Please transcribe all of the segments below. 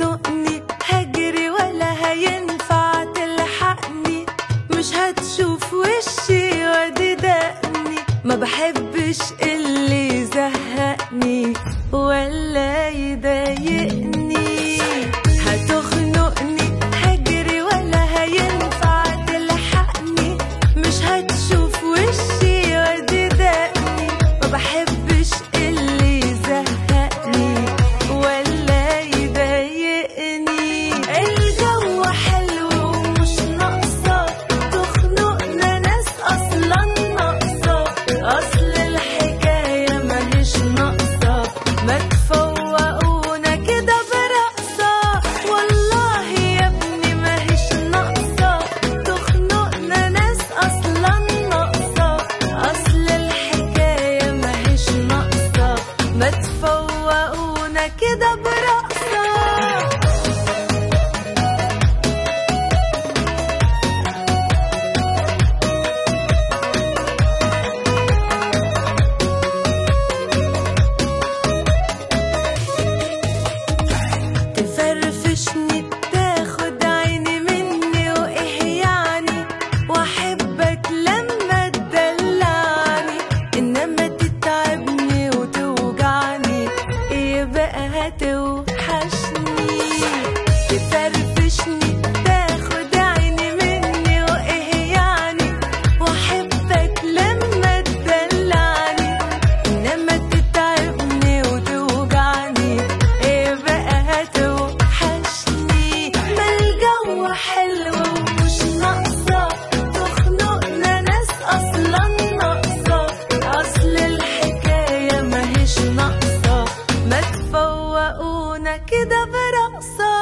هتخنقني هجري ولا هينفع تلحقني، مش هتشوف وشي وادي دقني، ما بحبش اللي يزهقني ولا يضايقني. هتخنقني هجري ولا هينفع تلحقني، مش هتشوف وشي وادي دقني، ما بحبش اللي يزهقني ولا يضايقني. الجو حلو ومش ناقصة تخنقنا ناس أصلا ناقصة، أصل الحكاية ماهيش ناقصة، ما تفوقونا كده برقصة. والله يا ابني ماهيش ناقصة تخنقنا ناس أصلا ناقصة، أصل الحكاية ماهيش ناقصة، ما تفوقونا كده برقصة. تفرفشني تاخد عيني مني وإيه يعني، وأحبك لما تدلعني، إنما تتعبني وتوجعني يبقى هتوحشني. تفرفشني تاخد عيني مني وإيه يعني، وأحبك لما تدلعني، إنما تتعبني وتوجعني يبقى هتوحشني. ما الجو حلو ومش ناقصة تخنقنا ناس أصلا ناقصة، أصل الحكاية ماهيش ناقصة، ما تفوقونا كده برقصة.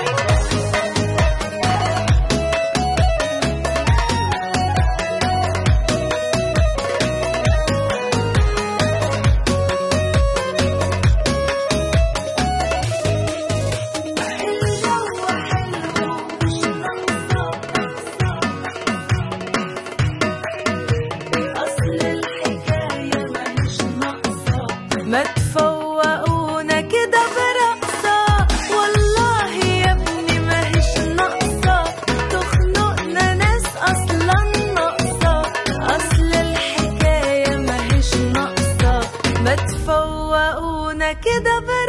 ما تفوقونا كده برقصة. والله يا ابني ماهيش ناقصة تخنقنا ناس أصلا ناقصة، أصل الحكاية ماهيش ناقصة، ما تفوقونا كده برقصة.